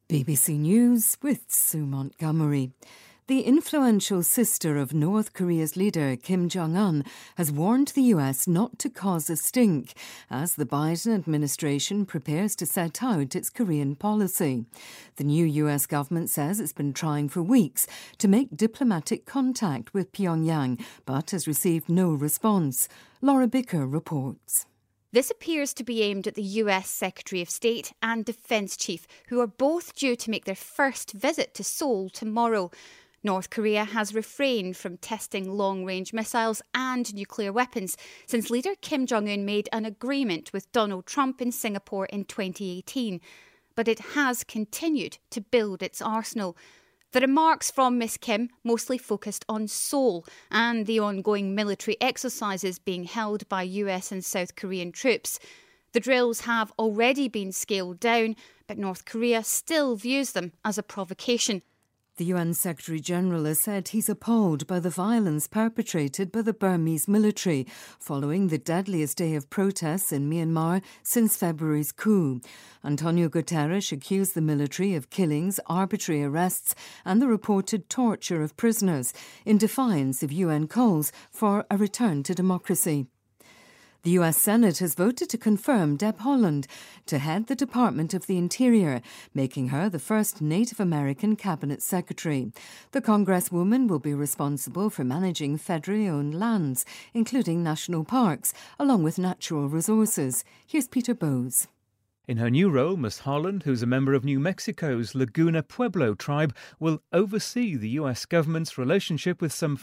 BBC News with Sue Montgomery. The influential sister of North Korea's leader Kim Jong-un has warned the US not to cause a stink as the Biden administration prepares to set out its Korean policy. The new US government says it's been trying for weeks to make diplomatic contact with Pyongyang but has received no response. Laura Bicker reports. This appears to be aimed at the US Secretary of State and Defence Chief, who are both due to make their first visit to Seoul tomorrow. North Korea has refrained from testing long-range missiles and nuclear weapons since leader Kim Jong-un made an agreement with Donald Trump in Singapore in 2018. But it has continued to build its arsenal. The remarks from Ms Kim mostly focused on Seoul and the ongoing military exercises being held by US and South Korean troops. The drills have already been scaled down, but North Korea still views them as a provocation. The UN Secretary-General has said he's appalled by the violence perpetrated by the Burmese military following the deadliest day of protests in Myanmar since February's coup. Antonio Guterres accused the military of killings, arbitrary arrests and the reported torture of prisoners in defiance of UN calls for a return to democracy. The US Senate has voted to confirm Deb Haaland to head the Department of the Interior, making her the first Native American cabinet secretary. The Congresswoman will be responsible for managing federally owned lands, including national parks, along with natural resources. Here's Peter Bowes. In her new role, Ms Haaland, who's a member of New Mexico's Laguna Pueblo tribe, will oversee the US government's relationship with some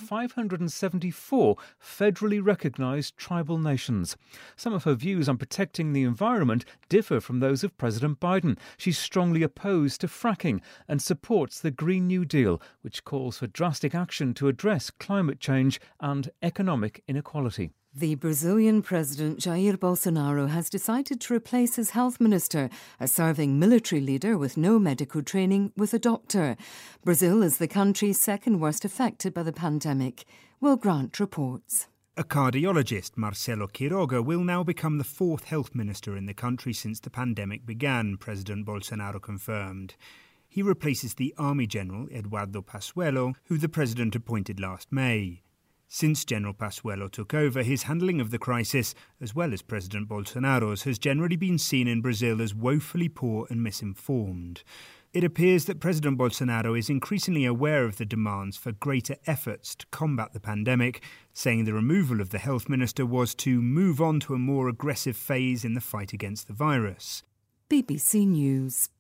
574 federally recognised tribal nations. Some of her views on protecting the environment differ from those of President Biden. She's strongly opposed to fracking and supports the Green New Deal, which calls for drastic action to address climate change and economic inequality. The Brazilian President Jair Bolsonaro has decided to replace his health minister, a serving military leader with no medical training, with a doctor. Brazil is the country second worst affected by the pandemic. Will Grant reports. A cardiologist, Marcelo Quiroga, will now become the fourth health minister in the country since the pandemic began, President Bolsonaro confirmed. He replaces the Army General, Eduardo Pazuello, who the president appointed last May. Since General Pazuello took over, his handling of the crisis, as well as President Bolsonaro's, has generally been seen in Brazil as woefully poor and misinformed. It appears that President Bolsonaro is increasingly aware of the demands for greater efforts to combat the pandemic, saying the removal of the health minister was to move on to a more aggressive phase in the fight against the virus. BBC News.